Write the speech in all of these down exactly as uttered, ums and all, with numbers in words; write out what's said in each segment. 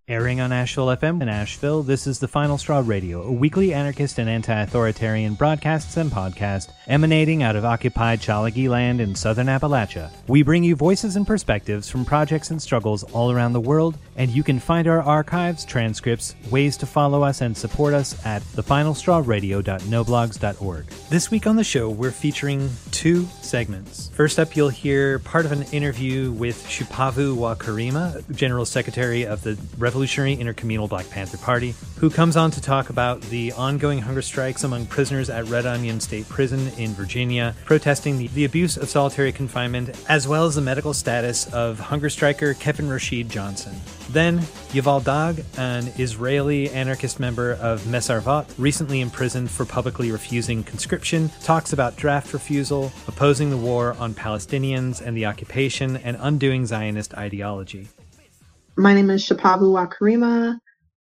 Airing on Asheville F M in Asheville, this is The Final Straw Radio, a weekly anarchist and anti-authoritarian broadcasts and podcast emanating out of occupied Chalagi land in southern Appalachia. We bring you voices and perspectives from projects and struggles all around the world, and you can find our archives, transcripts, ways to follow us and support us at the final straw radio dot noblogs dot org. This week on the show, we're featuring two segments. First up, you'll hear part of an interview with Shupavu Wakarima, General Secretary of the Revolutionary Intercommunal Black Panther Party, who comes on to talk about the ongoing hunger strikes among prisoners at Red Onion State Prison in Virginia, protesting the, the abuse of solitary confinement, as well as the medical status of hunger striker Kevin Rashid Johnson. Then, Yuval Dag, an Israeli anarchist member of Mesarvat, recently imprisoned for publicly refusing conscription, talks about draft refusal, opposing the war on Palestinians and the occupation, and undoing Zionist ideology. My name is Shupavu Wakarima,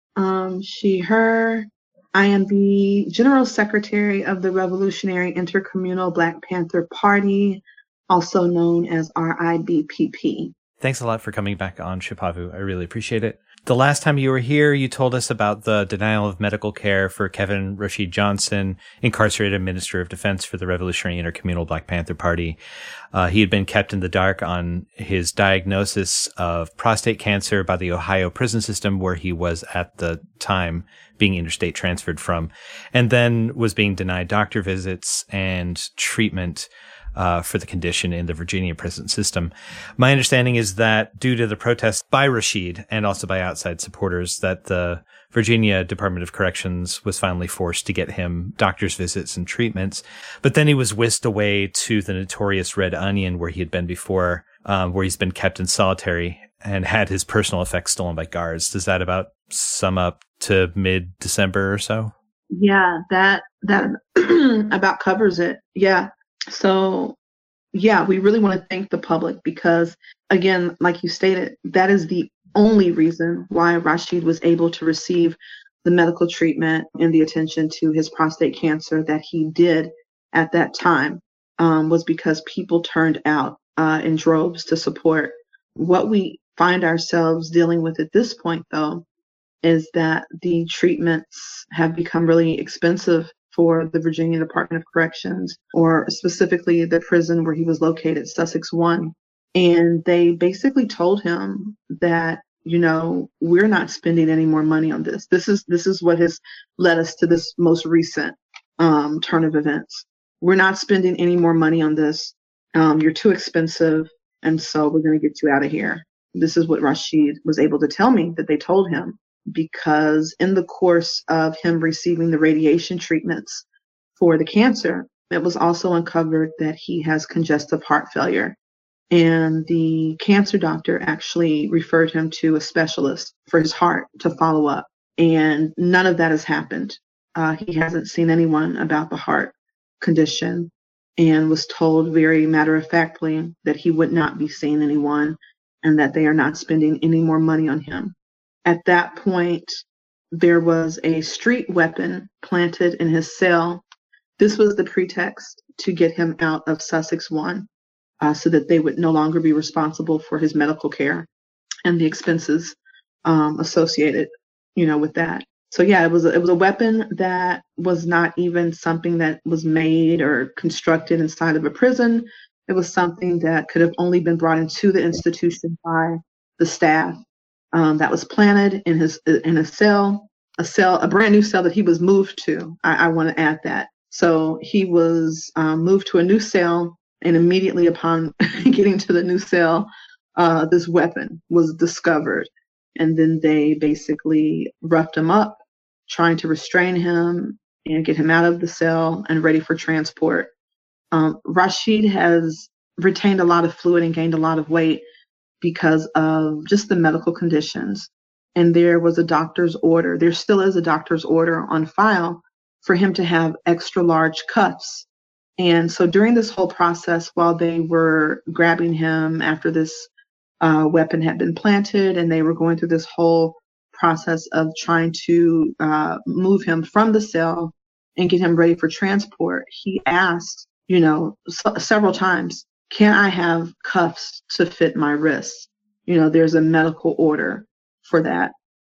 um, she, her. I am the General Secretary of the Revolutionary Intercommunal Black Panther Party, also known as R I B P P. Thanks a lot for coming back on, Shupavu. I really appreciate it. The last time you were here, you told us about the denial of medical care for Kevin Rashid Johnson, incarcerated Minister of Defense for the Revolutionary Intercommunal Black Panther Party. Uh, he had been kept in the dark on his diagnosis of prostate cancer by the Ohio prison system, where he was at the time being interstate transferred from, and then was being denied doctor visits and treatment Uh, for the condition in the Virginia prison system. My understanding is that due to the protests by Rashid and also by outside supporters, that the Virginia Department of Corrections was finally forced to get him doctor's visits and treatments. But then he was whisked away to the notorious Red Onion, where he had been before, um, where he's been kept in solitary and had his personal effects stolen by guards. Does that about sum up to mid-December or so? Yeah, that that about covers it. Yeah. So, yeah, we really want to thank the public because, again, like you stated, that is the only reason why Rashid was able to receive the medical treatment and the attention to his prostate cancer that he did at that time, um, was because people turned out uh, in droves to support. What we find ourselves dealing with at this point, though, is that the treatments have become really expensive for the Virginia Department of Corrections, or specifically the prison where he was located, Sussex One. And they basically told him that, you know, we're not spending any more money on this. This is this is what has led us to this most recent um, turn of events. We're not spending any more money on this. Um, you're too expensive, and so we're going to get you out of here. This is what Rashid was able to tell me that they told him, because in the course of him receiving the radiation treatments for the cancer, it was also uncovered that he has congestive heart failure. And the cancer doctor actually referred him to a specialist for his heart to follow up. And none of that has happened. Uh, he hasn't seen anyone about the heart condition and was told very matter-of-factly that he would not be seeing anyone and that they are not spending any more money on him. At that point, there was a street weapon planted in his cell. This was the pretext to get him out of Sussex One, uh, so that they would no longer be responsible for his medical care and the expenses um, associated, you know, with that. So yeah, it was a, it was a weapon that was not even something that was made or constructed inside of a prison. It was something that could have only been brought into the institution by the staff. Um, that was planted in his in a cell, a cell, a brand new cell that he was moved to. I, I want to add that. So he was um, moved to a new cell, and immediately upon getting to the new cell, uh, this weapon was discovered, and then they basically roughed him up, trying to restrain him and get him out of the cell and ready for transport. Um, Rashid has retained a lot of fluid and gained a lot of weight because of just the medical conditions. And there was a doctor's order, there still is a doctor's order on file for him to have extra large cuffs. And so during this whole process, while they were grabbing him after this uh, weapon had been planted, and they were going through this whole process of trying to uh, move him from the cell and get him ready for transport, he asked, you know, so, several times, can I have cuffs to fit my wrists? You know, there's a medical order for that.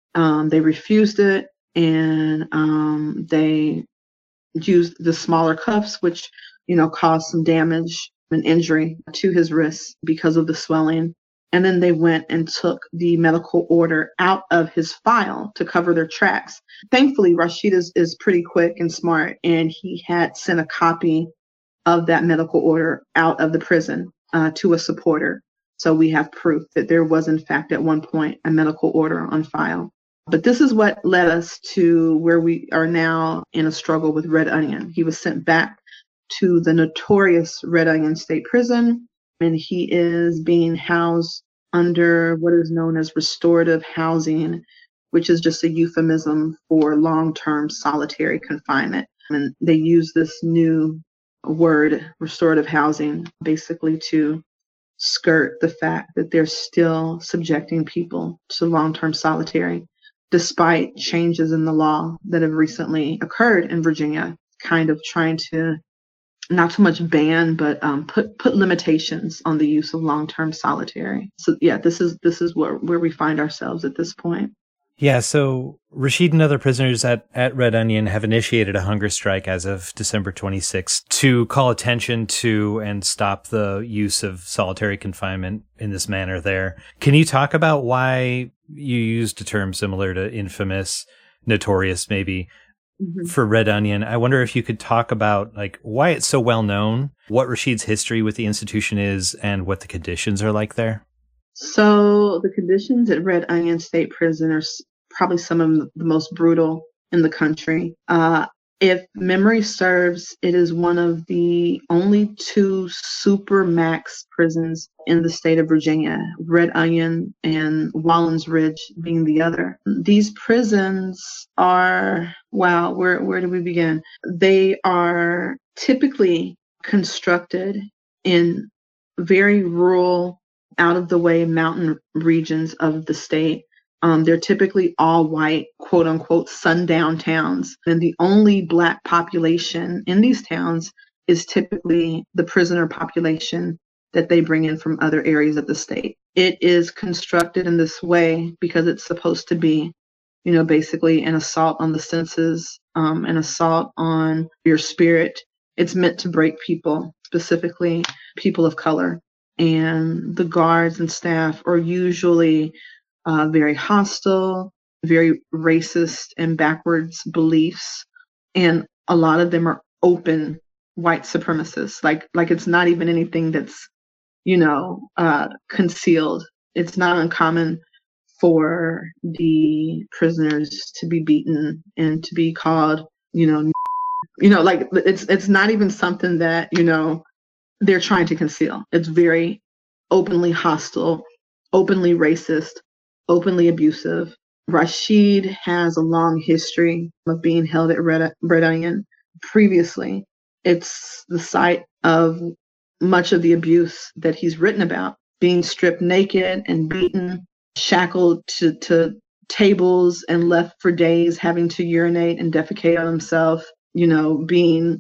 Um, they refused it, and um, they used the smaller cuffs, which, you know, caused some damage and injury to his wrists because of the swelling. And then they went and took the medical order out of his file to cover their tracks. Thankfully, Rashid is, is pretty quick and smart, and he had sent a copy of that medical order out of the prison uh, to a supporter. So we have proof that there was, in fact, at one point, a medical order on file. But this is what led us to where we are now in a struggle with Red Onion. He was sent back to the notorious Red Onion State Prison, and he is being housed under what is known as restorative housing, which is just a euphemism for long-term solitary confinement. And they use this new word, restorative housing, basically to skirt the fact that they're still subjecting people to long-term solitary, despite changes in the law that have recently occurred in Virginia, kind of trying to not so much ban, but um, put put limitations on the use of long-term solitary. So yeah, this is this is where where we find ourselves at this point. Yeah, so Rashid and other prisoners at, at Red Onion have initiated a hunger strike as of December twenty-sixth to call attention to and stop the use of solitary confinement in this manner there. Can you talk about why you used a term similar to infamous, notorious maybe, mm-hmm. for Red Onion? I wonder if you could talk about like why it's so well known, what Rashid's history with the institution is, and what the conditions are like there. So the conditions at Red Onion State Prison are probably some of the most brutal in the country. Uh, if memory serves, it is one of the only two super max prisons in the state of Virginia, Red Onion and Wallens Ridge being the other. These prisons are, wow, where, where do we begin? They are typically constructed in very rural, out of the way mountain regions of the state. Um, they're typically all white, quote unquote, sundown towns. And the only Black population in these towns is typically the prisoner population that they bring in from other areas of the state. It is constructed in this way because it's supposed to be, you know, basically an assault on the senses, um, an assault on your spirit. It's meant to break people, specifically people of color. And the guards and staff are usually uh, very hostile, very racist and backwards beliefs. And a lot of them are open white supremacists. Like, like it's not even anything that's, you know, uh, concealed. It's not uncommon for the prisoners to be beaten and to be called, you know, you know, like it's it's not even something that, you know, they're trying to conceal. It's very openly hostile, openly racist, openly abusive. Rashid has a long history of being held at Red, Red Onion. Previously, it's the site of much of the abuse that he's written about, being stripped naked and beaten, shackled to, to tables and left for days, having to urinate and defecate on himself, you know, being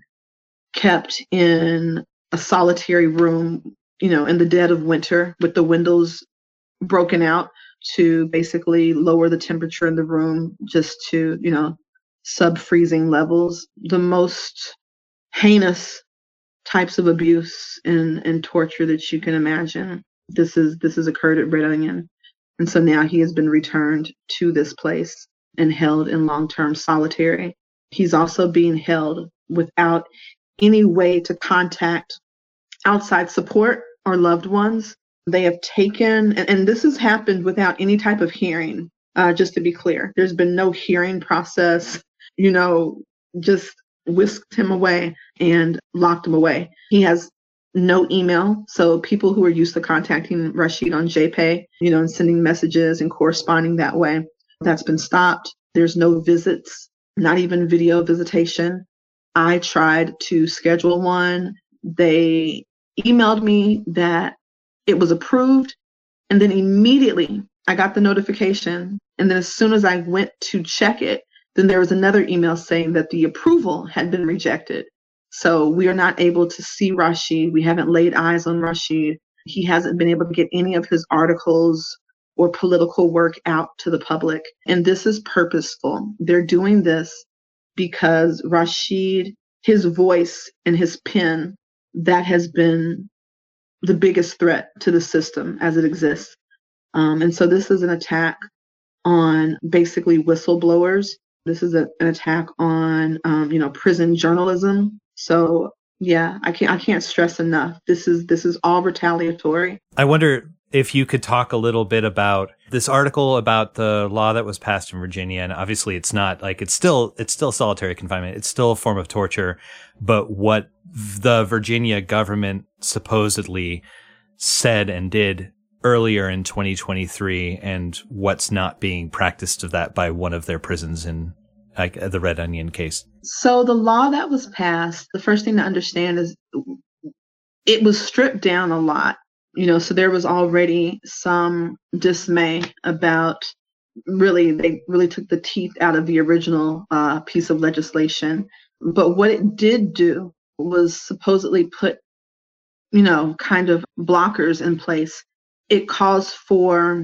kept in a solitary room, you know, in the dead of winter with the windows broken out to basically lower the temperature in the room just to, you know, sub-freezing levels. The most heinous types of abuse and, and torture that you can imagine. This is this has occurred at Red Onion. And so now he has been returned to this place and held in long-term solitary. He's also being held without any way to contact outside support or loved ones. They have taken, and, and this has happened without any type of hearing, uh, just to be clear. There's been no hearing process, you know, just whisked him away and locked him away. He has no email. So people who are used to contacting Rashid on JPay, you know, and sending messages and corresponding that way, that's been stopped. There's no visits, not even video visitation. I tried to schedule one. They emailed me that it was approved, and then immediately I got the notification. And then as soon as I went to check it, then there was another email saying that the approval had been rejected. So we are not able to see Rashid. We haven't laid eyes on Rashid. He hasn't been able to get any of his articles or political work out to the public. And this is purposeful. They're doing this because Rashid, his voice and his pen, that has been the biggest threat to the system as it exists. Um, and so this is an attack on basically whistleblowers. This is a, an attack on, um, you know, prison journalism. So yeah, I can't I can't stress enough. This is this is all retaliatory. I wonder if you could talk a little bit about this article about the law that was passed in Virginia. And obviously it's not like it's still it's still solitary confinement. It's still a form of torture. But what the Virginia government supposedly said and did earlier in twenty twenty-three, and what's not being practiced of that by one of their prisons in like the Red Onion case. So the law that was passed, the first thing to understand is it was stripped down a lot. You know, so there was already some dismay about really, they really took the teeth out of the original uh, piece of legislation. But what it did do was supposedly put, you know, kind of blockers in place. It calls for,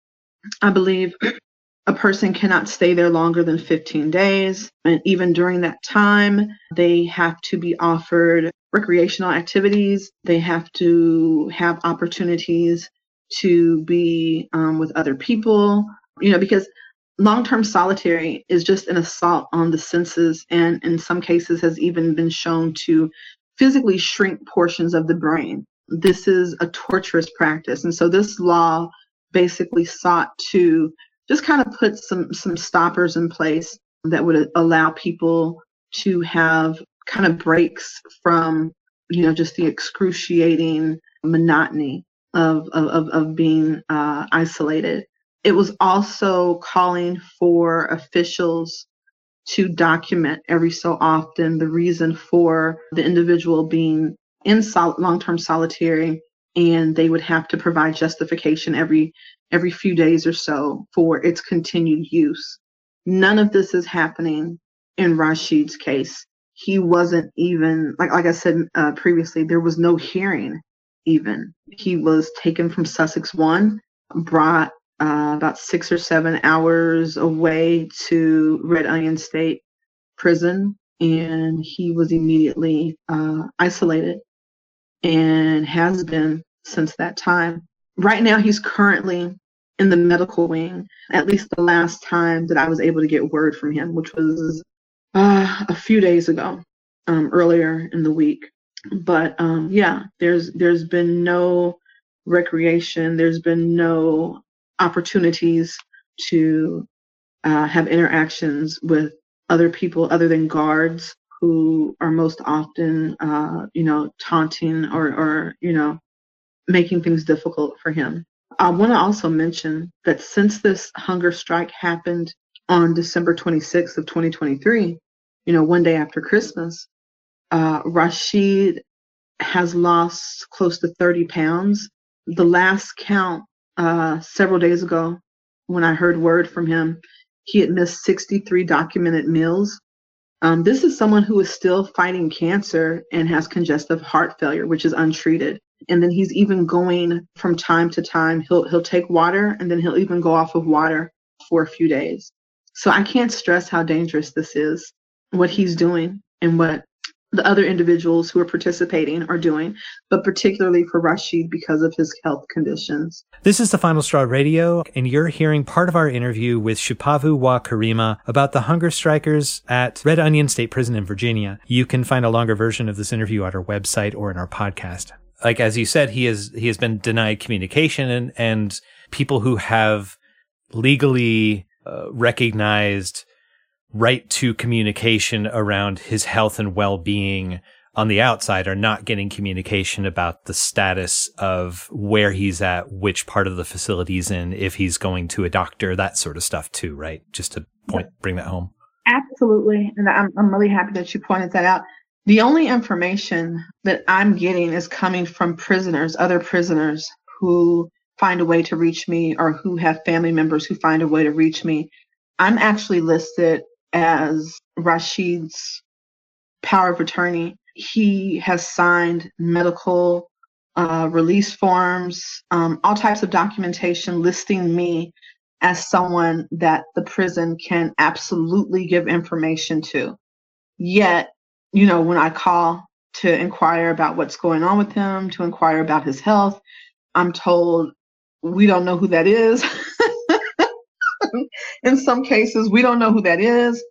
I believe, a person cannot stay there longer than fifteen days. And even during that time, they have to be offered recreational activities. They have to have opportunities to be um, with other people, you know, because long-term solitary is just an assault on the senses, and in some cases has even been shown to physically shrink portions of the brain. This is a torturous practice. And so this law basically sought to just kind of put some, some stoppers in place that would allow people to have kind of breaks from, you know, just the excruciating monotony of, of, of being uh, isolated. It was also calling for officials to document every so often the reason for the individual being in sol- long-term solitary, and they would have to provide justification every every few days or so for its continued use. None of this is happening in Rashid's case. He wasn't even, like like I said uh, previously, there was no hearing even. He was taken from Sussex One, brought uh, about six or seven hours away to Red Onion State Prison, and he was immediately uh, isolated and has been since that time. Right now, he's currently in the medical wing, at least the last time that I was able to get word from him, which was uh, a few days ago, um, earlier in the week. But um, yeah, there's there's been no recreation. There's been no opportunities to uh, have interactions with other people other than guards, who are most often, uh, you know, taunting or, or, you know, making things difficult for him. I want to also mention that since this hunger strike happened on December twenty-sixth of twenty twenty-three, you know, one day after Christmas, uh, Rashid has lost close to thirty pounds. The last count uh, several days ago, when I heard word from him, he had missed sixty-three documented meals. Um, this is someone who is still fighting cancer and has congestive heart failure, which is untreated. And then he's even going from time to time, he'll he'll take water, and then he'll even go off of water for a few days. So I can't stress how dangerous this is, what he's doing and what the other individuals who are participating are doing, but particularly for Rashid because of his health conditions. This is the Final Straw Radio, and you're hearing part of our interview with Shupavu Wa Karima about the hunger strikers at Red Onion State Prison in Virginia. You can find a longer version of this interview at our website or in our podcast. Like, as you said, he is he has been denied communication, and, and people who have legally uh, recognized right to communication around his health and well-being on the outside are not getting communication about the status of where he's at, which part of the facility he's in, if he's going to a doctor, that sort of stuff too, right? Just to point, bring that home. Absolutely. And I'm, I'm really happy that you pointed that out. The only information that I'm getting is coming from prisoners, other prisoners who find a way to reach me, or who have family members who find a way to reach me. I'm actually listed as Rashid's power of attorney. He has signed medical uh, release forms, um, all types of documentation listing me as someone that the prison can absolutely give information to. Yet, you know, when I call to inquire about what's going on with him, to inquire about his health, I'm told we don't know who that is. In some cases, we don't know who that is,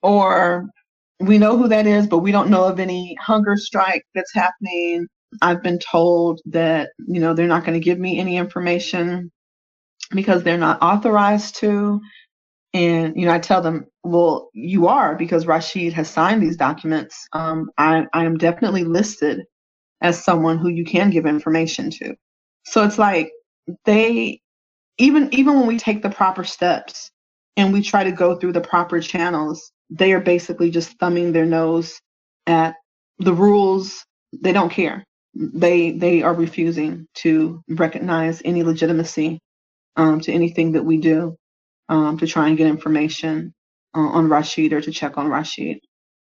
or we know who that is, but we don't know of any hunger strike that's happening. I've been told that, you know, they're not going to give me any information because they're not authorized to. And, you know, I tell them, well, you are, because Rashid has signed these documents. Um, I, I am definitely listed as someone who you can give information to. So it's like they, even even when we take the proper steps and we try to go through the proper channels, they are basically just thumbing their nose at the rules. They don't care. They they are refusing to recognize any legitimacy um, to anything that we do um, to try and get information uh, on Rashid or to check on Rashid.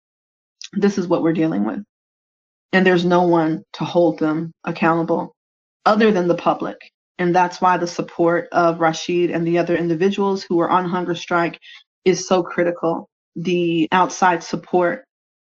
This is what we're dealing with. And there's no one to hold them accountable other than the public. And that's why the support of Rashid and the other individuals who are on hunger strike is so critical. The outside support,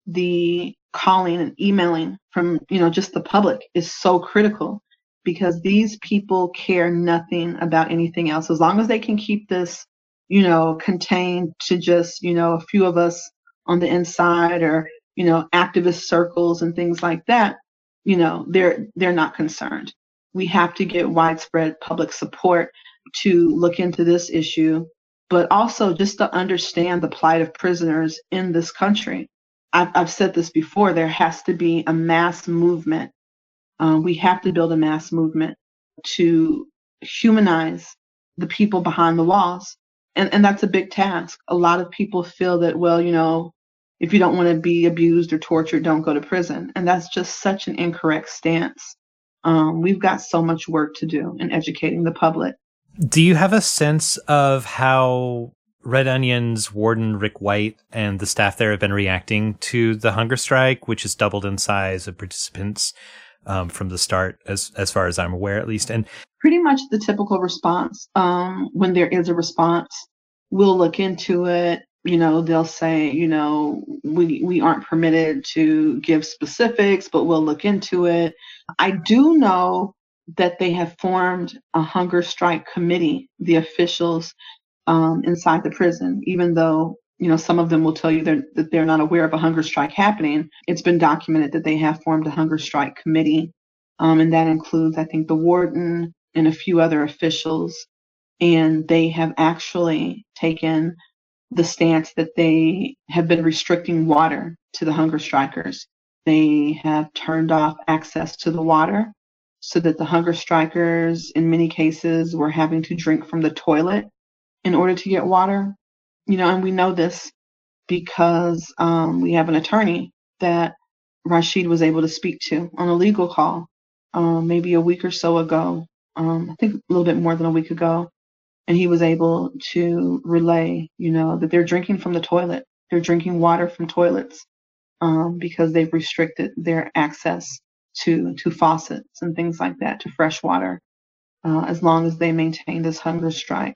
the calling and emailing from, you know, just the public is so critical, because these people care nothing about anything else. As long as they can keep this, you know, contained to just, you know, a few of us on the inside, or, you know, activist circles and things like that, you know, they're they're not concerned. We have to get widespread public support to look into this issue, but also just to understand the plight of prisoners in this country. I've, I've said this before, there has to be a mass movement. Um, we have to build a mass movement to humanize the people behind the walls. And, and that's a big task. A lot of people feel that, well, you know, if you don't want to be abused or tortured, don't go to prison. And that's just such an incorrect stance. Um, we've got so much work to do in educating the public. Do you have a sense of how Red Onion's warden, Rick White, and the staff there have been reacting to the hunger strike, which has doubled in size of participants um, from the start, as as far as I'm aware, at least? And pretty much the typical response. Um, when there is a response, we'll look into it. You know, they'll say, you know, we we aren't permitted to give specifics, but we'll look into it. I do know that they have formed a hunger strike committee, the officials um, inside the prison, even though, you know, some of them will tell you they're, that they're not aware of a hunger strike happening. It's been documented that they have formed a hunger strike committee, um, and that includes, I think, the warden and a few other officials. And they have actually taken the stance that they have been restricting water to the hunger strikers. They have turned off access to the water so that the hunger strikers, in many cases, were having to drink from the toilet in order to get water. You know, and we know this because um, we have an attorney that Rashid was able to speak to on a legal call um, maybe a week or so ago, um, I think a little bit more than a week ago. And he was able to relay, you know, that they're drinking from the toilet. They're drinking water from toilets um, because they've restricted their access to to faucets and things like that, to fresh water, uh, as long as they maintain this hunger strike.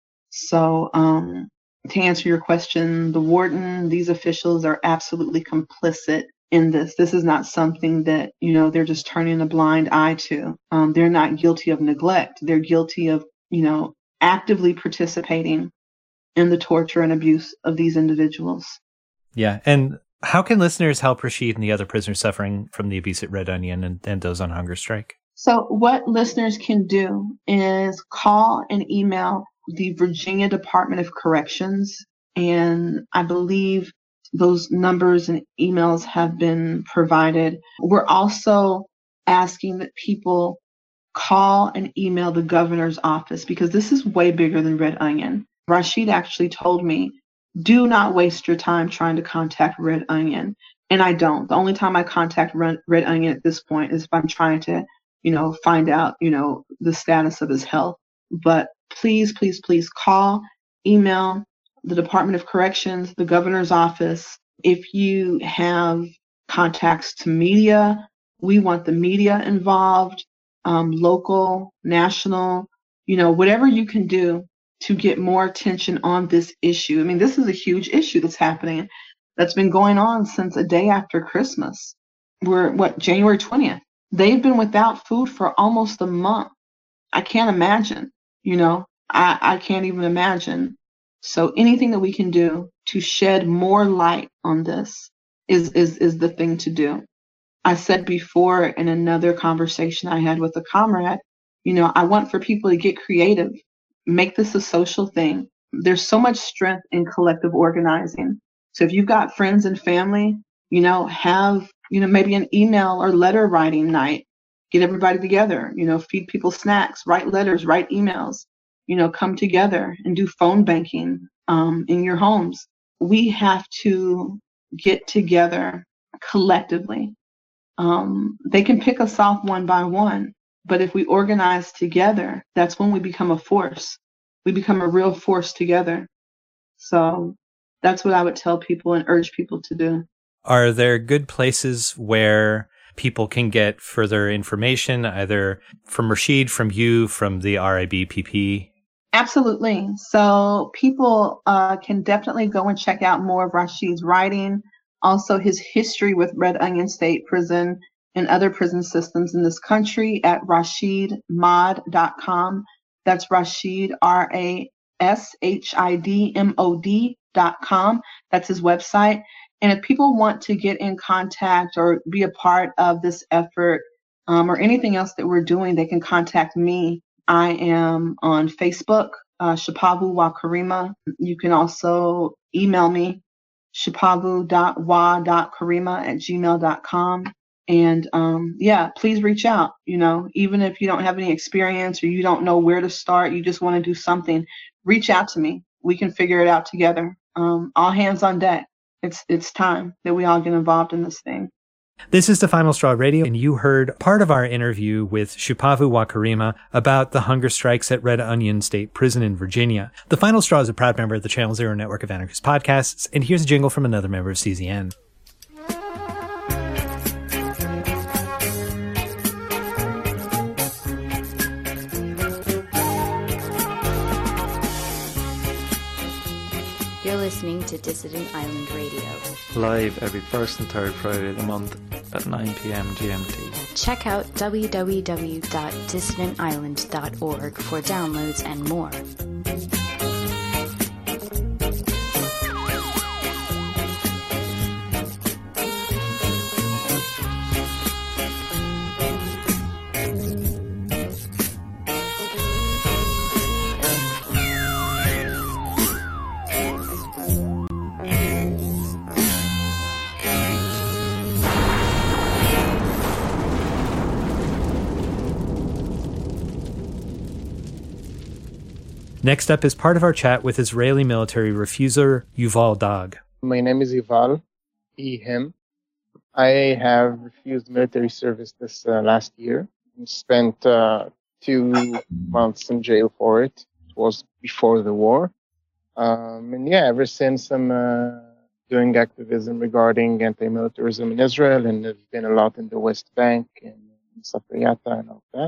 So um, to answer your question, the warden, these officials are absolutely complicit in this. This is not something that, you know, they're just turning a blind eye to. Um, they're not guilty of neglect. They're guilty of, you know, actively participating in the torture and abuse of these individuals. Yeah. And how can listeners help Rashid and the other prisoners suffering from the abuse at Red Onion and, and those on hunger strike? So what listeners can do is call and email the Virginia Department of Corrections. And I believe those numbers and emails have been provided. We're also asking that people call and email the governor's office, because this is way bigger than Red Onion. Rashid actually told me, do not waste your time trying to contact Red Onion. And I don't. The only time I contact Red, Red Onion at this point is if I'm trying to, you know, find out, you know, the status of his health. But please, please, please call, email the Department of Corrections, the governor's office. If you have contacts to media, we want the media involved. um, local, national, you know, whatever you can do to get more attention on this issue. I mean, this is a huge issue that's happening, that's been going on since a day after Christmas. We're, what, January twentieth. They've been without food for almost a month. I can't imagine, you know, I, I can't even imagine. So anything that we can do to shed more light on this is, is, is the thing to do. I said before in another conversation I had with a comrade, you know, I want for people to get creative, make this a social thing. There's so much strength in collective organizing. So if you've got friends and family, you know, have, you know, maybe an email or letter writing night, get everybody together, you know, feed people snacks, write letters, write emails, you know, come together and do phone banking um, in your homes. We have to get together collectively. Um, they can pick us off one by one, but if we organize together, that's when we become a force. We become a real force together. So that's what I would tell people and urge people to do. Are there good places where people can get further information, either from Rashid, from you, from the R I B P P? Absolutely. So people uh, can definitely go and check out more of Rashid's writing, also his history with Red Onion State Prison and other prison systems in this country at rashid mod dot com. That's Rashid, R A S H I D M O D dot com. That's his website. And if people want to get in contact or be a part of this effort um, or anything else that we're doing, they can contact me. I am on Facebook, uh, Shapavu Wakarima. You can also email me, shapavu dot wa dot karima at gmail dot com. And um, yeah, please reach out. You know, even if you don't have any experience or you don't know where to start, you just want to do something, reach out to me. We can figure it out together. Um, all hands on deck. It's it's time that we all get involved in this thing. This is the Final Straw Radio, and you heard part of our interview with Shapavu Wakarima about the hunger strikes at Red Onion State Prison in Virginia. The Final Straw is a proud member of the Channel Zero Network of Anarchist Podcasts, and here's a jingle from another member of C Z N. You're listening to Dissident Island Radio. Live every first and third Friday of the month at nine p.m. G M T. Check out w w w dot dissident island dot org for downloads and more. Next up is part of our chat with Israeli military refuser Yuval Dag. My name is Yuval, he, him. I have refused military service this uh, last year and spent uh, two months in jail for it. It was before the war. Um, and yeah, ever since I'm uh, doing activism regarding anti-militarism in Israel, and I've been a lot in the West Bank and in Safriyata and all that.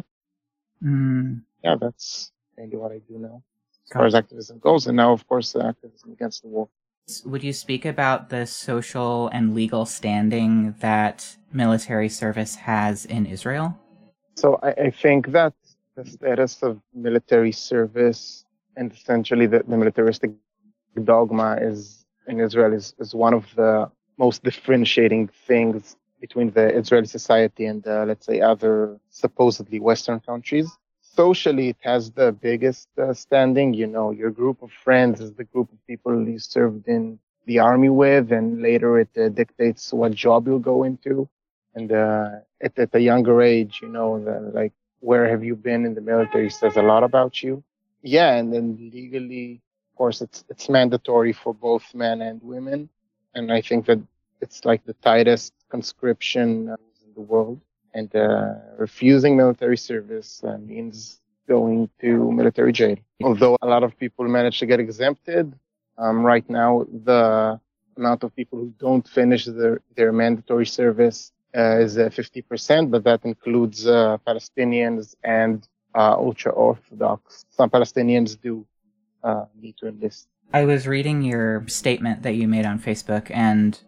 Mm. Yeah, that's mainly what I do now, as far as activism goes, and now, of course, uh, activism against the war. Would you speak about the social and legal standing that military service has in Israel? So I, I think that the status of military service and essentially the, the militaristic dogma is in Israel is, is one of the most differentiating things between the Israeli society and, uh, let's say, other supposedly Western countries. Socially, it has the biggest uh, standing. You know, your group of friends is the group of people you served in the army with, and later it uh, dictates what job you'll go into. And uh, at, at a younger age, you know, the, like, where have you been in the military says a lot about you. Yeah, and then legally, of course, it's it's mandatory for both men and women. And I think that it's like the tightest conscription in the world. And uh, refusing military service uh, means going to military jail. Although a lot of people manage to get exempted, um, right now the amount of people who don't finish their, their mandatory service uh, is uh, fifty percent, but that includes uh, Palestinians and uh, ultra-Orthodox. Some Palestinians do uh, need to enlist. I was reading your statement that you made on Facebook, and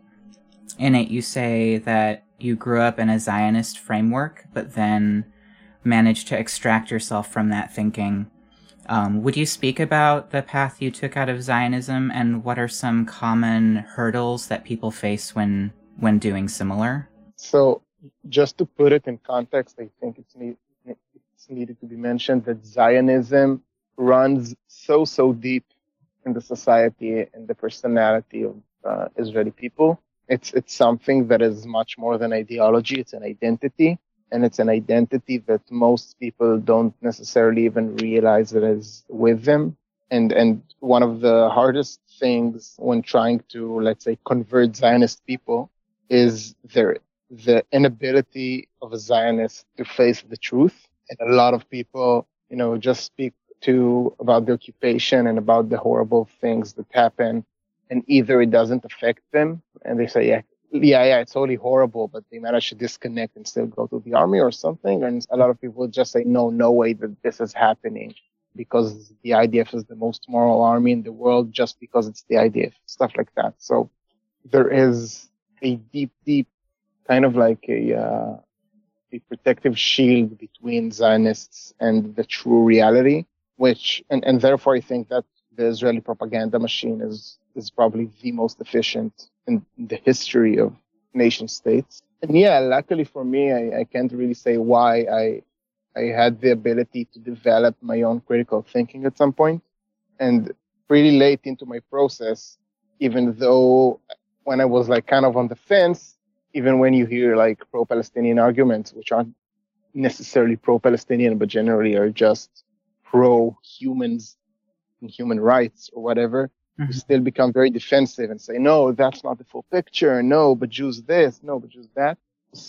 in it you say that you grew up in a Zionist framework, but then managed to extract yourself from that thinking. Um, would you speak about the path you took out of Zionism, and what are some common hurdles that people face when when doing similar? So, just to put it in context, I think it's, need, it's needed to be mentioned that Zionism runs so, so deep in the society and the personality of uh, Israeli people. It's it's something that is much more than ideology. It's an identity. And it's an identity that most people don't necessarily even realize that is with them. And and one of the hardest things when trying to, let's say, convert Zionist people is their the inability of a Zionist to face the truth. And a lot of people, you know, just speak to about the occupation and about the horrible things that happen, and either it doesn't affect them, and they say, yeah, yeah, yeah, it's totally horrible, but they manage to disconnect and still go to the army or something. And a lot of people just say, no, no way that this is happening, because the I D F is the most moral army in the world just because it's the I D F, stuff like that. So there is a deep, deep kind of like a, uh, a protective shield between Zionists and the true reality, which, and, and therefore I think that the Israeli propaganda machine is, is probably the most efficient in the history of nation states. And yeah, luckily for me, I, I can't really say why I I had the ability to develop my own critical thinking at some point. And pretty late into my process, even though when I was like kind of on the fence, even when you hear like pro-Palestinian arguments, which aren't necessarily pro-Palestinian, but generally are just pro-humans and human rights or whatever, you still become very defensive and say, no, that's not the full picture. No, but Jews this. No, but Jews that.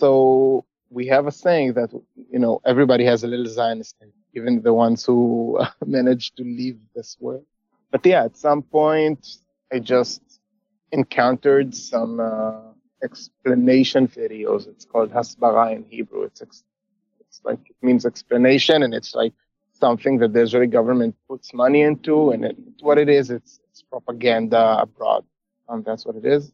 So we have a saying that, you know, everybody has a little Zionist, even the ones who uh, manage to leave this world. But yeah, at some point, I just encountered some uh, explanation videos. It's called Hasbara in Hebrew. It's, ex- it's like, it means explanation, and it's like something that the Israeli government puts money into, and it, what it is, it's propaganda abroad. Um, that's what it is.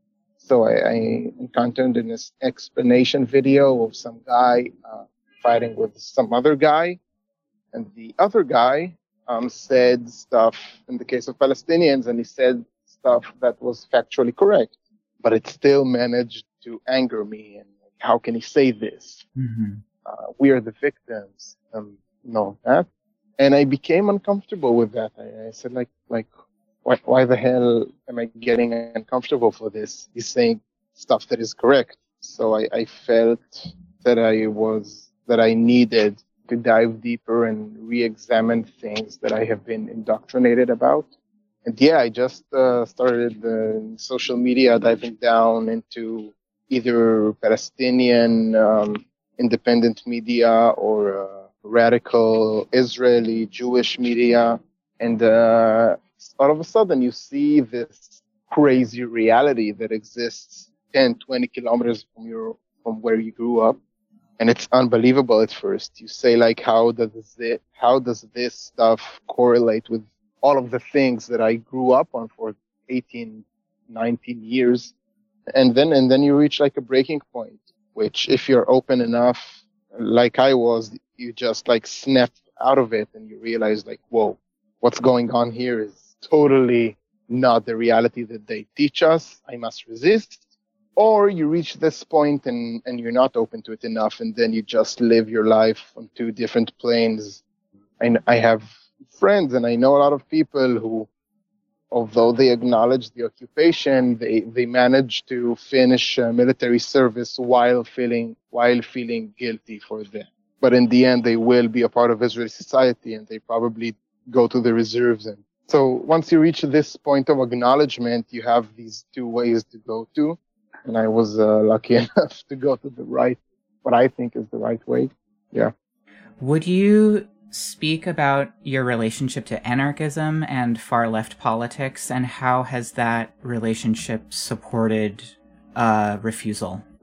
So I, I encountered in this explanation video of some guy uh, fighting with some other guy, and the other guy um, said stuff in the case of Palestinians, and he said stuff that was factually correct, but it still managed to anger me. And like, how can he say this? Mm-hmm. Uh, we are the victims. Um, no, that. And I became uncomfortable with that. I, I said, like, like. Why, why the hell am I getting uncomfortable for this? He's saying stuff that is correct. So I, I felt that I was, that I needed to dive deeper and re-examine things that I have been indoctrinated about. And yeah, I just uh, started uh, social media diving down into either Palestinian um, independent media or uh, radical Israeli Jewish media. And uh, all of a sudden you see this crazy reality that exists ten, twenty kilometers from your, from where you grew up. And it's unbelievable at first. You say like, how does it, how does this stuff correlate with all of the things that I grew up on for eighteen, nineteen years? And then, and then you reach like a breaking point, which if you're open enough, like I was, you just like snap out of it and you realize like, whoa, what's going on here is totally not the reality that they teach us. I must resist. Or you reach this point and, and you're not open to it enough, and then you just live your life on two different planes. I, I have friends and I know a lot of people who, although they acknowledge the occupation, they, they manage to finish uh, military service while feeling, while feeling guilty for them. But in the end, they will be a part of Israeli society, and they probably go to the reserves. And so once you reach this point of acknowledgement, you have these two ways to go to. And I was uh, lucky enough to go to the right, what I think is the right way. Yeah. Would you speak about your relationship to anarchism and far left politics, and how has that relationship supported uh, refusal?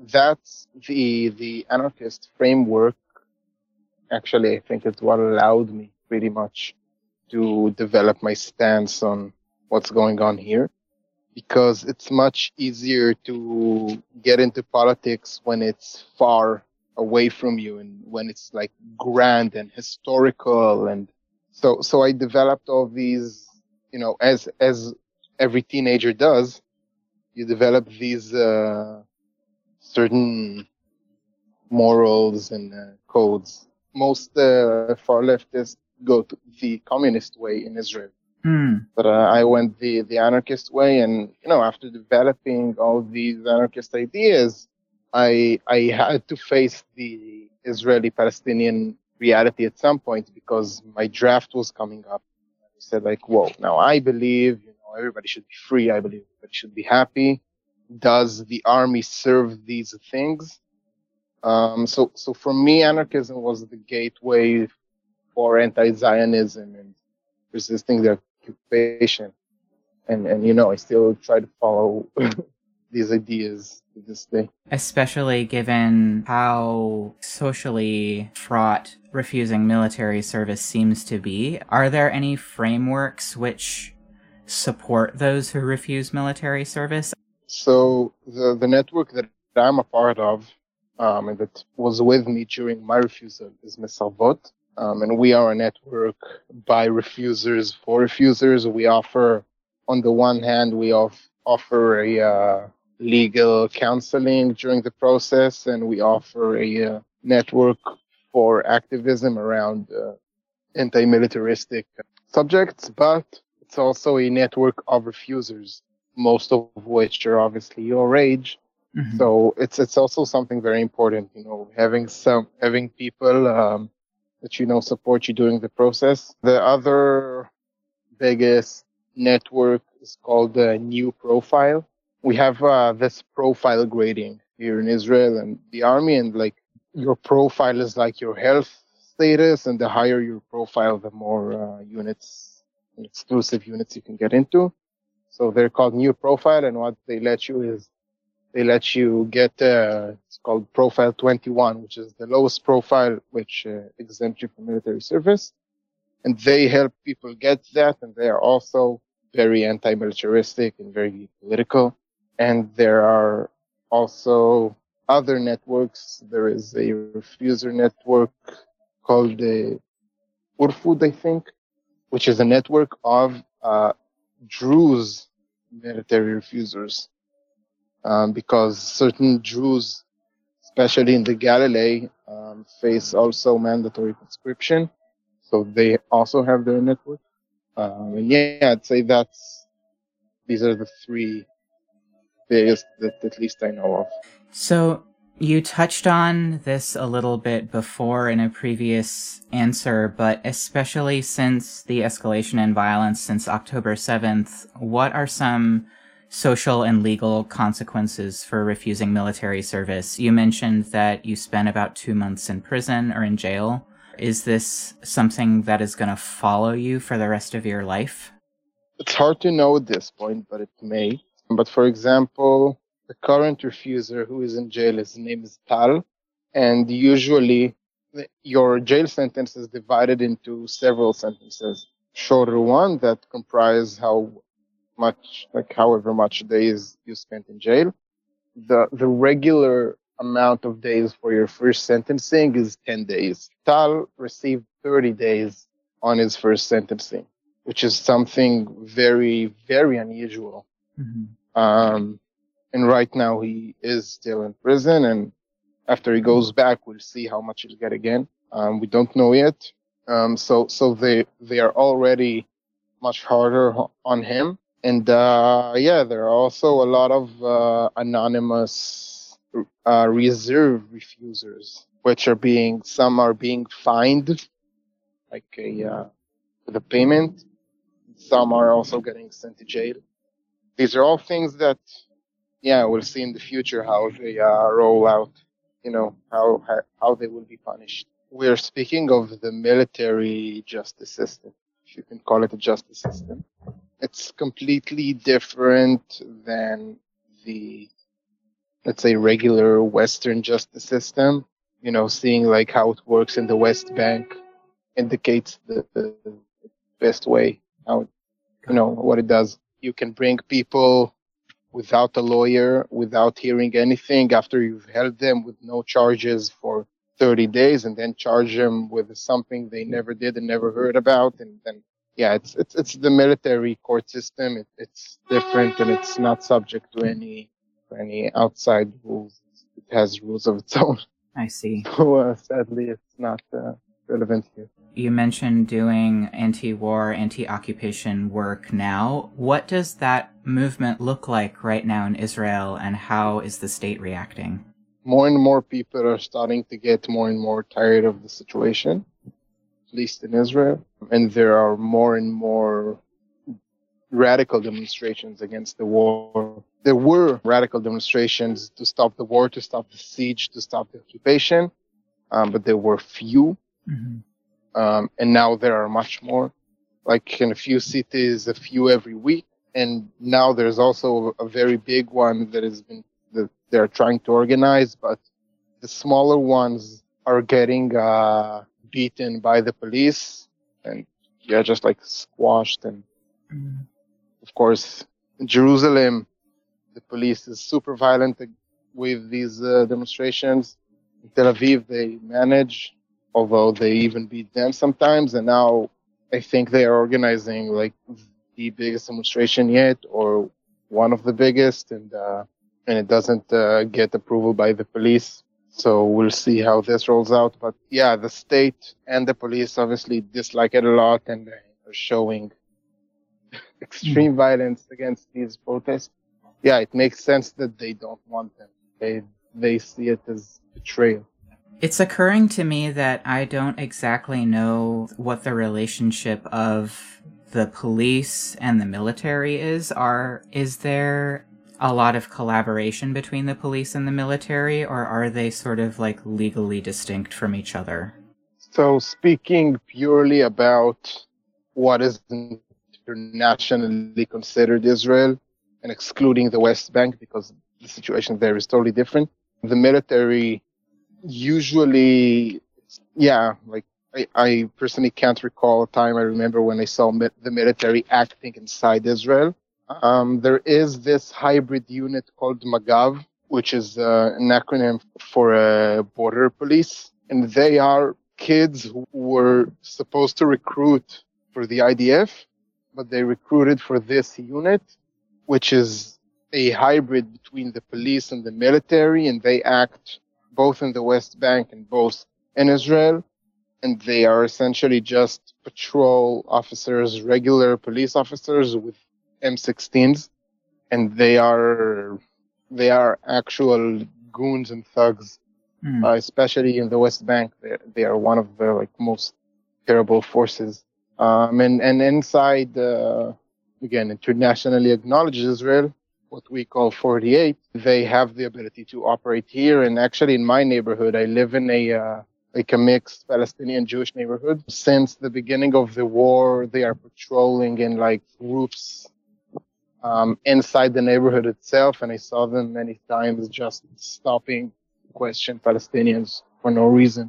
that's the the anarchist framework. Actually, I think it's what allowed me pretty much to develop my stance on what's going on here, because it's much easier to get into politics when it's far away from you and when it's like grand and historical. And so so I developed all these, you know, as as every teenager does, you develop these uh, certain morals and uh, codes. Most uh, far leftists go to the communist way in Israel. Mm. But uh, I went the, the anarchist way, and, you know, after developing all these anarchist ideas, I I had to face the Israeli-Palestinian reality at some point, because my draft was coming up. I said, like, whoa, now I believe, you know, everybody should be free. I believe everybody should be happy. Does the army serve these things? Um, so, so for me, anarchism was the gateway for anti-Zionism and resisting the occupation. And, and, you know, I still try to follow these ideas to this day. Especially given how socially fraught refusing military service seems to be. Are there any frameworks which support those who refuse military service? So the, the network that I'm a part of, um, and that was with me during my refusal, is Mesarvot. Um, and we are a network by refusers for refusers. We offer, on the one hand, we off, offer a uh, legal counseling during the process, and we offer a uh, network for activism around uh, anti-militaristic subjects, but it's also a network of refusers, most of which are obviously your age. Mm-hmm. So it's it's also something very important, you know, having some having people um, that you know support you during the process. The other biggest network is called the New Profile. We have uh, this profile grading here in Israel and the army, and like your profile is like your health status, and the higher your profile, the more uh, units, exclusive units you can get into. So they're called New Profile, and what they let you is they let you get uh, it's called Profile twenty-one, which is the lowest profile, which uh, exempts you from military service, and they help people get that, and they are also very anti-militaristic and very political. And there are also other networks. There is a refuser network called the Urfud, I think, which is a network of uh, Druze military refusers, um, because certain Druze, especially in the Galilee, um, face also mandatory conscription, so they also have their network. Um, and yeah, I'd say that's these are the three biggest that at least I know of. So you touched on this a little bit before in a previous answer, but especially since the escalation in violence since October seventh, what are some social and legal consequences for refusing military service? You mentioned that you spent about two months in prison or in jail. Is this something that is going to follow you for the rest of your life? It's hard to know at this point, but it may. But for example, the current refuser who is in jail, his name is Tal, and usually your jail sentence is divided into several sentences. Shorter one that comprise how much, like however much days you spent in jail. The the regular amount of days for your first sentencing is ten days. Tal received thirty days on his first sentencing, which is something very, very unusual. Mm-hmm. Um, and right now he is still in prison, and after he goes back, we'll see how much he'll get again. Um, we don't know yet. Um, so, so they, they are already much harder on him. And, uh, yeah, there are also a lot of, uh, anonymous, uh, reserve refusers, which are being, some are being fined, like a, uh, with a payment. Some are also getting sent to jail. These are all things that, yeah, we'll see in the future how they uh, roll out, you know, how, how how they will be punished. We're speaking of the military justice system, if you can call it a justice system. It's completely different than the let's say, regular Western justice system. You know, seeing like how it works in the West Bank indicates the, the best way, how, you know, what it does. You can bring people without a lawyer, without hearing anything, after you've held them with no charges for thirty days, and then charge them with something they never did and never heard about. And then, yeah, it's it's it's the military court system. It, it's different, and it's not subject to any to any outside rules. It has rules of its own. I see. So uh, sadly, it's not uh, relevant here. You mentioned doing anti-war, anti-occupation work now. What does that movement look like right now in Israel, and how is the state reacting? More and more people are starting to get more and more tired of the situation, at least in Israel. And there are more and more radical demonstrations against the war. There were radical demonstrations to stop the war, to stop the siege, to stop the occupation, um, but there were few. Mm-hmm. Um, and now there are much more, like in a few cities, a few every week. And now there's also a very big one that has been, that they're trying to organize, but the smaller ones are getting, uh, beaten by the police and, yeah, just like squashed. And Mm-hmm. of course, in Jerusalem, the police is super violent with these uh, demonstrations. In Tel Aviv, they manage, although they even beat them sometimes. And now I think they are organizing like the biggest demonstration yet, or one of the biggest, and uh, and it doesn't uh, get approval by the police. So we'll see how this rolls out. But yeah, the state and the police obviously dislike it a lot, and they are showing extreme mm-hmm. violence against these protests. Yeah, it makes sense that they don't want them. They they see it as betrayal. It's occurring to me that I don't exactly know what the relationship of the police and the military is. Are is there a lot of collaboration between the police and the military, or are they sort of like legally distinct from each other? So speaking purely about what is internationally considered Israel, and excluding the West Bank, because the situation there is totally different, the military usually, yeah, like I, I personally can't recall a time I remember when I saw mi- the military acting inside Israel. Um, there is this hybrid unit called Magav, which is uh, an acronym for uh, border police, and they are kids who were supposed to recruit for the I D F, but they recruited for this unit, which is a hybrid between the police and the military, and they act both in the West Bank and both in Israel. And they are essentially just patrol officers, regular police officers with M sixteens. And they are, they are actual goons and thugs, mm. uh, especially in the West Bank. They, they are one of the like most terrible forces. Um, and, and inside, uh, again, internationally acknowledged Israel, what we call forty-eight, they have the ability to operate here. And actually in my neighborhood, I live in a, uh, like a mixed Palestinian Jewish neighborhood. Since the beginning of the war, they are patrolling in like groups, um, inside the neighborhood itself. And I saw them many times just stopping to question Palestinians for no reason.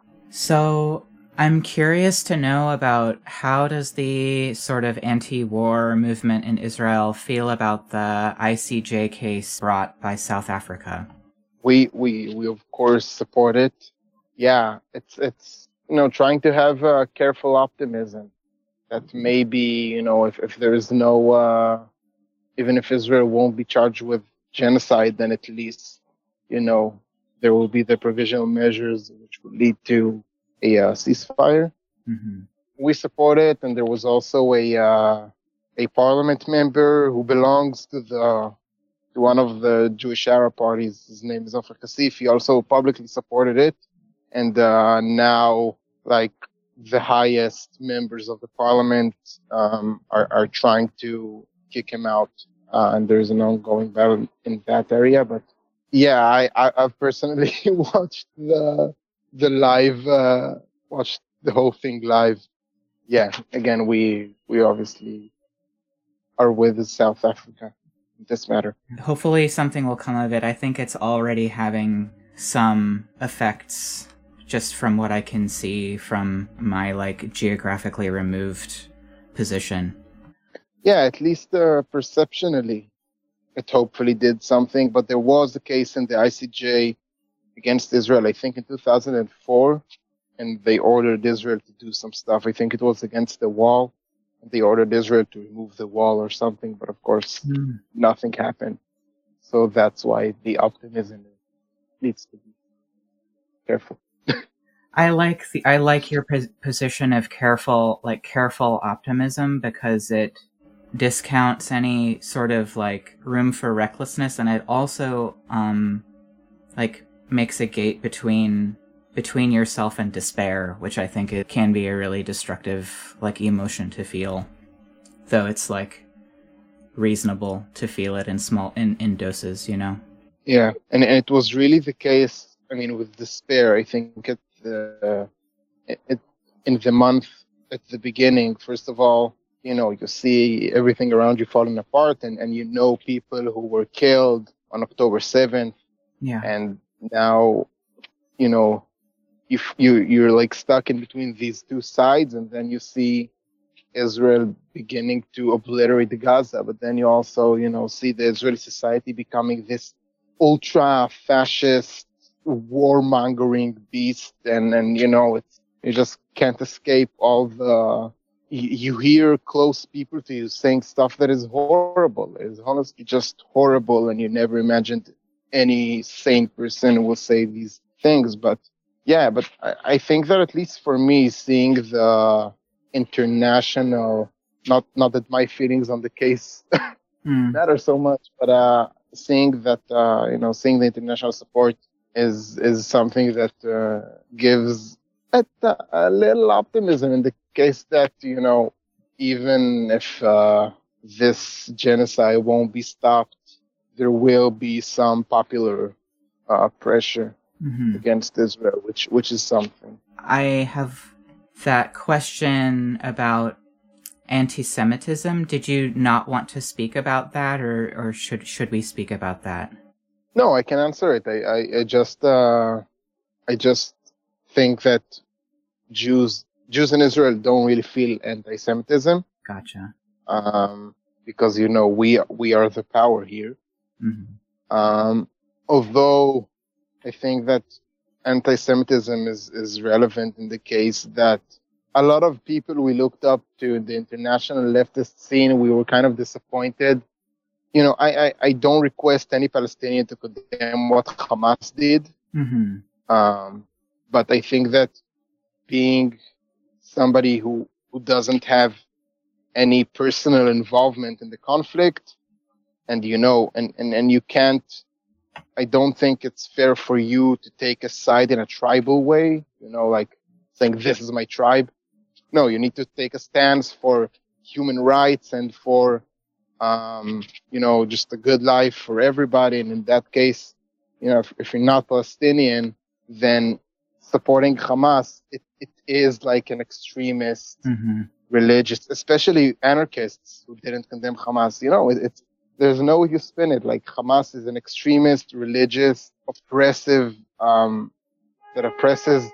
So I'm curious to know about how does the sort of anti-war movement in Israel feel about the I C J case brought by South Africa? We, we, we of course support it. Yeah, it's, it's, you know, trying to have a careful optimism that maybe, you know, if, if there is no, uh, even if Israel won't be charged with genocide, then at least, you know, there will be the provisional measures which will lead to a uh, ceasefire. Mm-hmm. We support it, and there was also a uh, a parliament member who belongs to the to one of the Jewish Arab parties. His name is Ofer Kassif. He also publicly supported it, and uh, now like the highest members of the parliament um, are are trying to kick him out, uh, and there's an ongoing battle in that area. But yeah, I, I I've personally watched the. the live, uh, watched the whole thing live. Yeah, again, we, we obviously are with South Africa. this matter. Hopefully something will come of it. I think it's already having some effects just from what I can see from my like geographically removed position. Yeah, at least uh, perceptionally, it hopefully did something. But there was a case in the I C J against Israel, I think in two thousand four, and they ordered Israel to do some stuff. I think it was against the wall. They ordered Israel to remove the wall or something, but of course, mm. nothing happened. So that's why the optimism needs to be careful. I like the I like your pos- position of careful, like careful optimism, because it discounts any sort of like room for recklessness, and it also um like makes a gate between between yourself and despair, which I think it can be a really destructive like emotion to feel, though it's like reasonable to feel it in small in, in doses, you know. Yeah, and, and it was really the case. I mean, with despair, I think at the it, it, in the month at the beginning, first of all, you know, you see everything around you falling apart, and, and you know people who were killed on October seventh. Yeah. And now, you know, you you you're like stuck in between these two sides, and then you see Israel beginning to obliterate Gaza, but then you also, you know, see the Israeli society becoming this ultra-fascist, warmongering beast, and, and you know, it's, you just can't escape all the, you, you hear close people to you saying stuff that is horrible. It's honestly just horrible, and you never imagined any sane person will say these things. But yeah, but I, I think that at least for me, seeing the international, not not that my feelings on the case mm. matter so much, but uh, seeing that, uh, you know, seeing the international support is is something that uh, gives a, a little optimism in the case that, you know, even if uh, this genocide won't be stopped, there will be some popular uh, pressure mm-hmm. against Israel, which which is something. I have that question about anti-Semitism. Did you not want to speak about that, or, or should should we speak about that? No, I can answer it. I, I, I just uh, I just think that Jews Jews in Israel don't really feel anti-Semitism. Gotcha. Um, because, you know, we we are the power here. Mm-hmm. Um, although I think that anti-Semitism is, is relevant in the case that a lot of people we looked up to in the international leftist scene, we were kind of disappointed. You know, I, I, I don't request any Palestinian to condemn what Hamas did. Mm-hmm. Um, but I think that being somebody who, who doesn't have any personal involvement in the conflict, and, you know, and, and, and you can't, I don't think it's fair for you to take a side in a tribal way, you know, like saying this is my tribe. No, you need to take a stance for human rights and for, um, you know, just a good life for everybody. And in that case, you know, if, if you're not Palestinian, then supporting Hamas, it, it is like an extremist mm-hmm. religious, especially anarchists who didn't condemn Hamas. You know, it, it's, there's no way you spin it. Like, Hamas is an extremist, religious, oppressive, um, that oppresses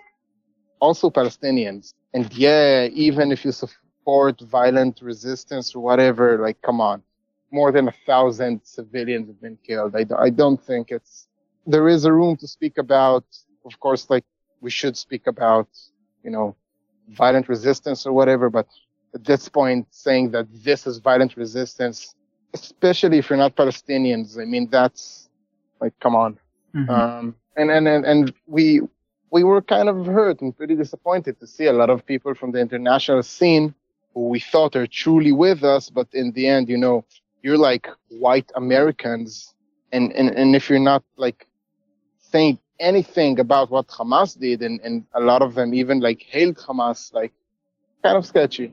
also Palestinians. And yeah, even if you support violent resistance or whatever, like, come on. More than a thousand civilians have been killed. I, I don't think it's, there is a room to speak about, of course, like, we should speak about, you know, violent resistance or whatever, but at this point, saying that this is violent resistance, especially if you're not Palestinians, I mean, that's, like, come on. Mm-hmm. Um, and, and, and, and we, we were kind of hurt and pretty disappointed to see a lot of people from the international scene who we thought are truly with us, but in the end, you know, you're like white Americans, and, and, and if you're not, like, saying anything about what Hamas did, and, and a lot of them even, like, hailed Hamas, like, kind of sketchy.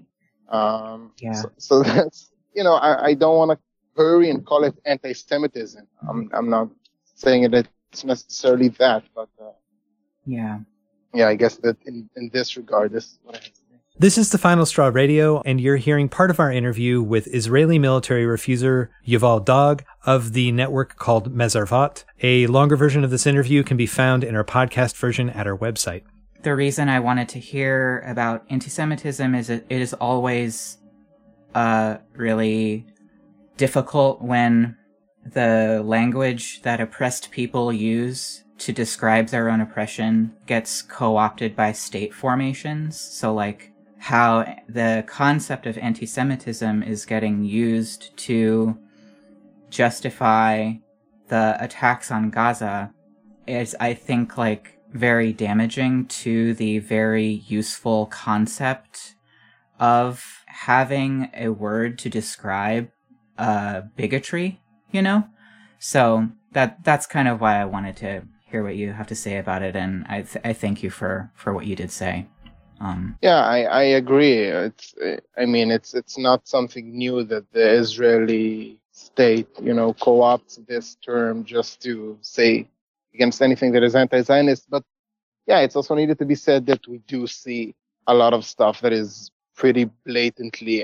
Um, yeah. So, so that's, you know, I, I don't want to hurry and call it anti-Semitism. I'm, I'm not saying that it's necessarily that, but, uh, yeah. Yeah, I guess that in, in this regard, this is what I have to say. This is the Final Straw Radio, and you're hearing part of our interview with Israeli military refuser Yuval Dog of the network called Mezarvat. A longer version of this interview can be found in our podcast version at our website. The reason I wanted to hear about anti-Semitism is it, it is always uh, really difficult when the language that oppressed people use to describe their own oppression gets co-opted by state formations. So, like, how the concept of anti-Semitism is getting used to justify the attacks on Gaza is, I think, like, very damaging to the very useful concept of having a word to describe uh, bigotry, you know? So that that's kind of why I wanted to hear what you have to say about it, and I th- I thank you for, for what you did say. Um, yeah, I, I agree. It's I mean it's it's not something new that the Israeli state, you know, co-opts this term just to say against anything that is anti-Zionist. But yeah, it's also needed to be said that we do see a lot of stuff that is pretty blatantly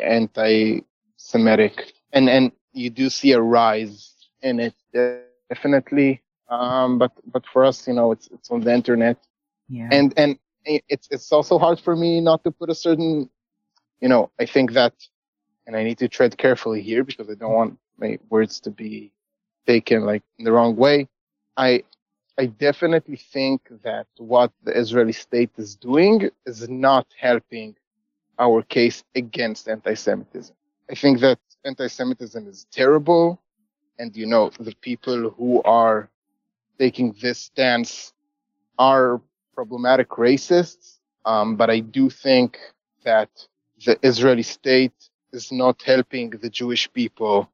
anti-Semitic, and and you do see a rise in it, definitely. Um, but but for us, you know, it's it's on the internet, yeah. and and it's it's also hard for me not to put a certain, you know, I think that, and I need to tread carefully here because I don't want my words to be taken like in the wrong way. I I definitely think that what the Israeli state is doing is not helping our case against anti-Semitism. I think that anti-Semitism is terrible, and, you know, the people who are taking this stance are problematic racists, um, but I do think that the Israeli state is not helping the Jewish people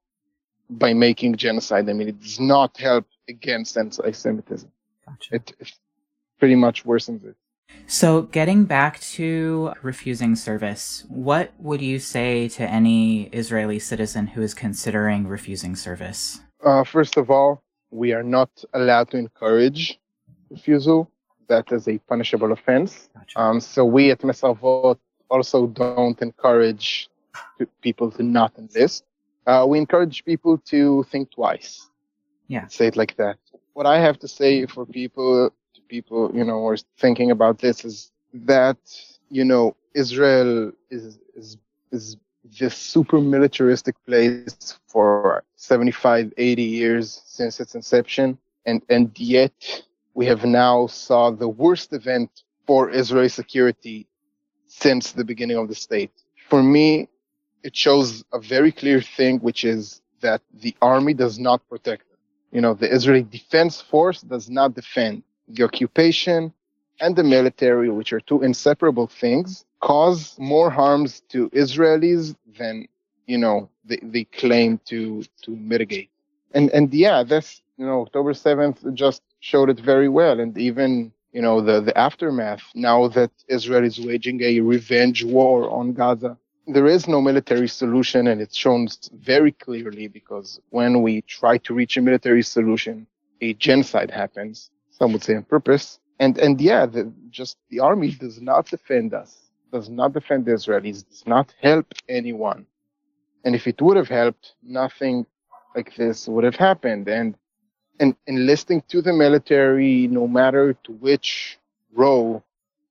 by making genocide. I mean, it does not help against anti-Semitism. Gotcha. It, it pretty much worsens it. So getting back to refusing service, what would you say to any Israeli citizen who is considering refusing service? Uh, first of all, we are not allowed to encourage refusal. That is a punishable offense. Gotcha. Um, so we at Mezarvat also don't encourage people to not enlist. Uh, we encourage people to think twice. Yeah. Say it like that. What I have to say for people, to people, you know, who are thinking about this is that, you know, Israel is, is, is this super militaristic place for seventy-five, eighty years since its inception. And, and yet we have now saw the worst event for Israeli security since the beginning of the state. For me, it shows a very clear thing, which is that the army does not protect them. You know, the Israeli Defense Force does not defend. The occupation and the military, which are two inseparable things, cause more harms to Israelis than, you know, they, they claim to, to mitigate. And, and yeah, that's, you know, October seventh just showed it very well. And even, you know, the, the aftermath, now that Israel is waging a revenge war on Gaza, there is no military solution, and it's shown very clearly because when we try to reach a military solution, a genocide happens, some would say on purpose. And, and yeah, the, just the army does not defend us, does not defend the Israelis, does not help anyone. And if it would have helped, nothing like this would have happened. And, and enlisting to the military, no matter to which row,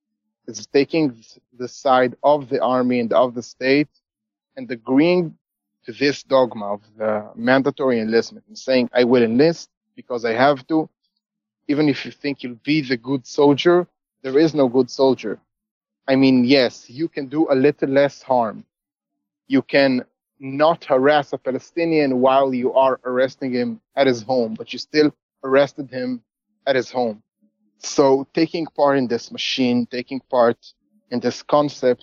is taking the side of the army and of the state and agreeing to this dogma of the mandatory enlistment and saying, I will enlist because I have to. Even if you think you'll be the good soldier, there is no good soldier. I mean, yes, you can do a little less harm. You can not harass a Palestinian while you are arresting him at his home, but you still arrested him at his home. So taking part in this machine, taking part in this concept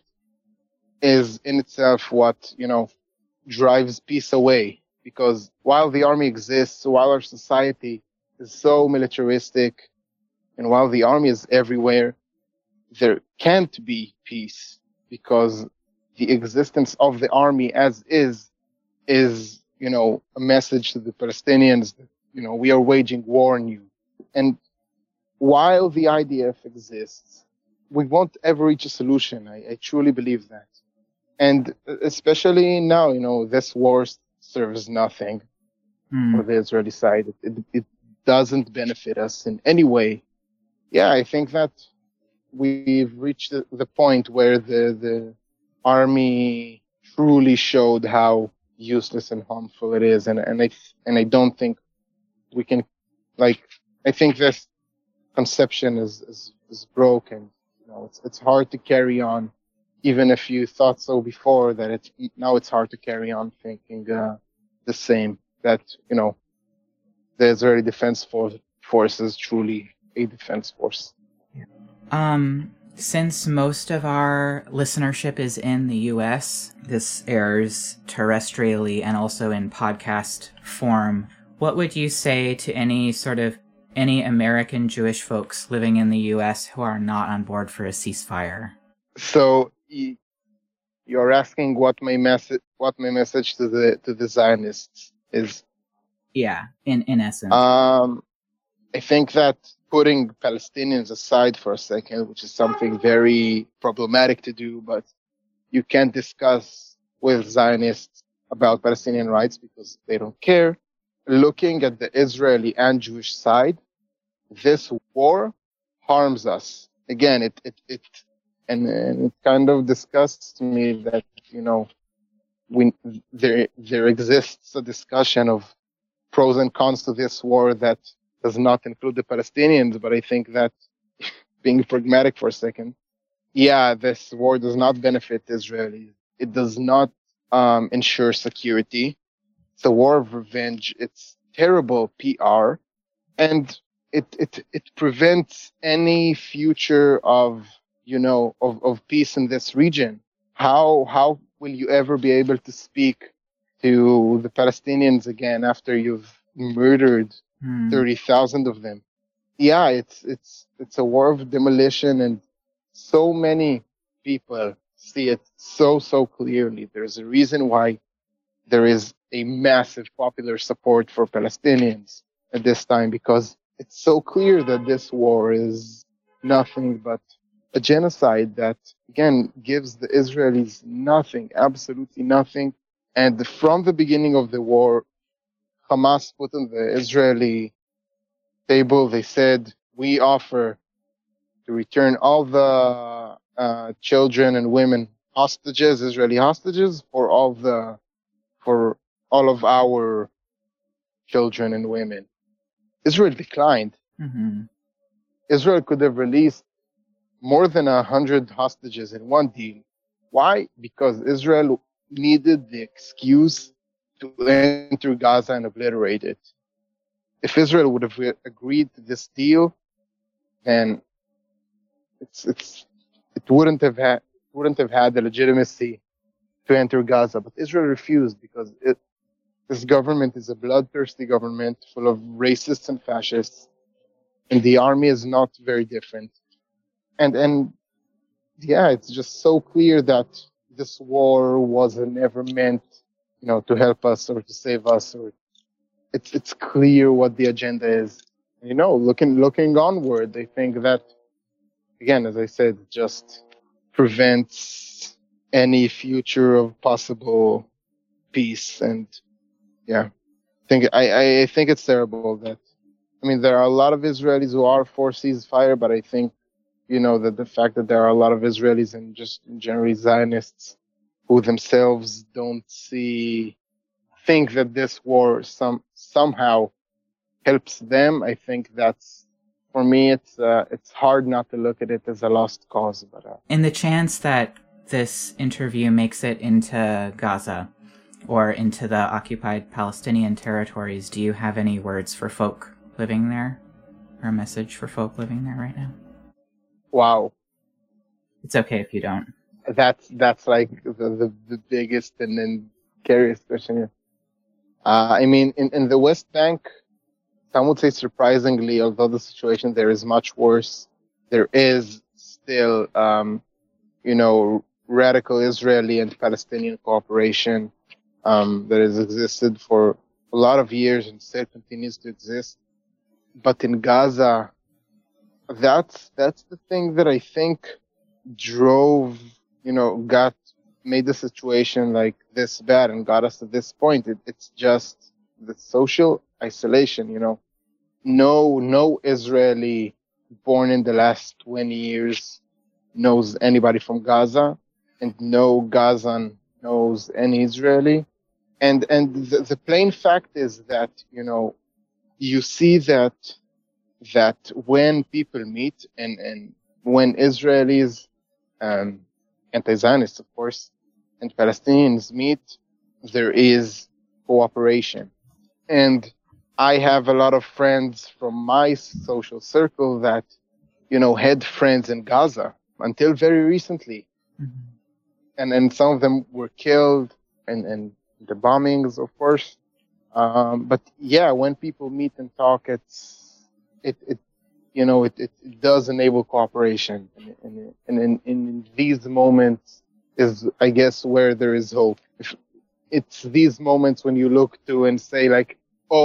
is in itself what, you know, drives peace away. Because while the army exists, while our society is so militaristic, and while the army is everywhere, there can't be peace because the existence of the army as is, is, you know, a message to the Palestinians that, you know, we are waging war on you. And while the I D F exists, we won't ever reach a solution. I, I truly believe that. And especially now, you know, this war serves nothing Mm. for the Israeli side. It, it, it doesn't benefit us in any way. Yeah, I think that we've reached the, the point where the, the army truly showed how useless and harmful it is. And, and I, and I don't think we can, like, I think this conception is, is, is broken. You know, it's, it's hard to carry on, even if you thought so before, that it's, now it's hard to carry on thinking, uh, the same, that, you know, the Israeli Defense Force, force is truly a defense force. Um, since most of our listenership is in the U S, this airs terrestrially and also in podcast form. What would you say to any sort of any American Jewish folks living in the U S who are not on board for a ceasefire? So you're asking what my message, what my message to the to the Zionists is. Yeah, in in essence. Um, I think that putting Palestinians aside for a second, which is something very problematic to do, but you can't discuss with Zionists about Palestinian rights because they don't care. Looking at the Israeli and Jewish side, this war harms us. Again, it, it, it, and, and it kind of disgusts me that, you know, we, there, there exists a discussion of pros and cons to this war that does not include the Palestinians, but I think that, being pragmatic for a second, yeah, this war does not benefit Israelis. It does not um, ensure security. It's a war of revenge. It's terrible P R, and it it it prevents any future of, you know, of, of peace in this region. How how will you ever be able to speak to the Palestinians again after you've murdered Hmm. thirty thousand of them? Yeah, it's it's it's a war of demolition, and so many people see it so so clearly. There's a reason why there is a massive popular support for Palestinians at this time, because it's so clear that this war is nothing but a genocide that, again, gives the Israelis nothing, absolutely nothing. And from the beginning of the war, Hamas put on the Israeli table, they said, we offer to return all the uh, children and women hostages, Israeli hostages, for all the, for all of our children and women. Israel declined. Mm-hmm. Israel could have released more than a hundred hostages in one deal. Why? Because Israel needed the excuse to enter Gaza and obliterate it. If Israel would have agreed to this deal, then it's it's it wouldn't have had wouldn't have had the legitimacy to enter Gaza. But Israel refused because it, this government is a bloodthirsty government full of racists and fascists, and the army is not very different. And and yeah, it's just so clear that this war wasn't never meant, you know, to help us or to save us. Or it's it's clear what the agenda is. You know, looking looking onward, I think that, again, as I said, just prevents any future of possible peace. And yeah, I think I, I think it's terrible that, I mean, there are a lot of Israelis who are for ceasefire, but I think, you know, that the fact that there are a lot of Israelis and just generally Zionists who themselves don't see, think that this war some somehow helps them. I think that's, for me, it's uh, it's hard not to look at it as a lost cause. But uh, in the chance that this interview makes it into Gaza or into the occupied Palestinian territories, do you have any words for folk living there, or a message for folk living there right now? Wow, it's okay if you don't. That's that's like the the, the biggest and then scariest question here. Uh, I mean, in, in the West Bank, some would say surprisingly, although the situation there is much worse, there is still, um, you know, radical Israeli and Palestinian cooperation um, that has existed for a lot of years and still continues to exist. But in Gaza, that's that's the thing that I think drove, you know, got made the situation like this bad and got us to this point. It, it's just the social isolation, you know. No, no Israeli born in the last twenty years knows anybody from Gaza, and no Gazan knows any Israeli. And and the, the plain fact is that, you know, you see that that when people meet and, and when Israelis, um, anti-Zionists, of course, and Palestinians meet, there is cooperation. And I have a lot of friends from my social circle that, you know, had friends in Gaza until very recently. Mm-hmm. And and some of them were killed and, and the bombings, of course. Um, but yeah, when people meet and talk, it's, it, it, you know, it, it, it does enable cooperation. And, and, and in, in these moments is, I guess, where there is hope. If it's these moments when you look to and say like,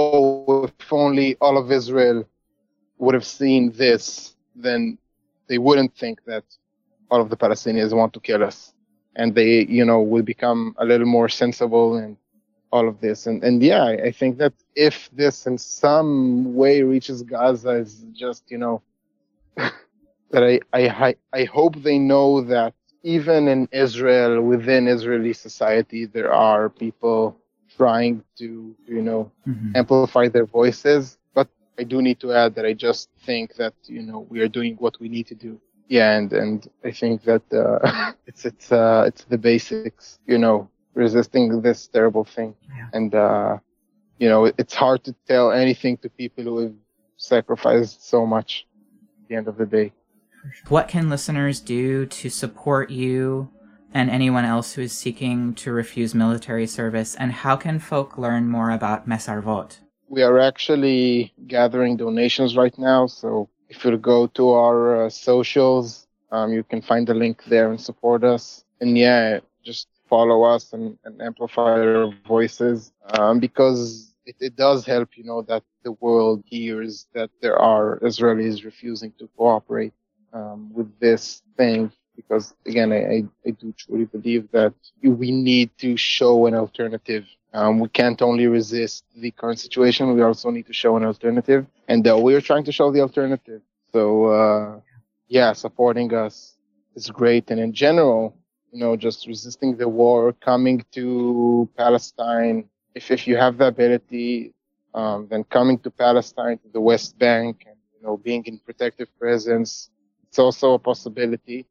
oh, if only all of Israel would have seen this, then they wouldn't think that all of the Palestinians want to kill us. And they, you know, will become a little more sensible and all of this. And, and yeah, I think that if this in some way reaches Gaza, is just, you know, that I, I, I hope they know that even in Israel, within Israeli society, there are people trying to, you know, mm-hmm. amplify their voices. But I do need to add that I just think that, you know, we are doing what we need to do. Yeah, and, and I think that uh, it's it's uh, it's the basics, you know, resisting this terrible thing. Yeah. And, uh, you know, it's hard to tell anything to people who have sacrificed so much at the end of the day. What can listeners do to support you and anyone else who is seeking to refuse military service? And how can folk learn more about Mesarvot? We are actually gathering donations right now. So if you go to our uh, socials, um, you can find the link there and support us. And yeah, just follow us and, and amplify our voices, um, because it, it does help, you know, that the world hears that there are Israelis refusing to cooperate um, with this thing. Because again, I, I, I do truly believe that we need to show an alternative. Um, we can't only resist the current situation, we also need to show an alternative. And uh, we're trying to show the alternative. So, uh, yeah, supporting us is great. And in general, you know, just resisting the war, coming to Palestine. If, if you have the ability, um, then coming to Palestine, to the West Bank, and, you know, being in protective presence, it's also a possibility.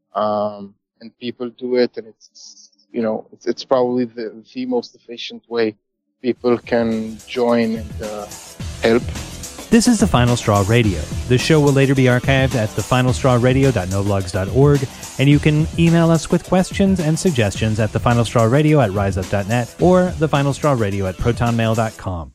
Um, and people do it, and it's, you know, it's, it's probably the, the most efficient way people can join and uh, help. This is The Final Straw Radio. The show will later be archived at the final straw radio dot no blogs dot org, and you can email us with questions and suggestions at the final straw radio at rise up dot net or the final straw radio at proton mail dot com.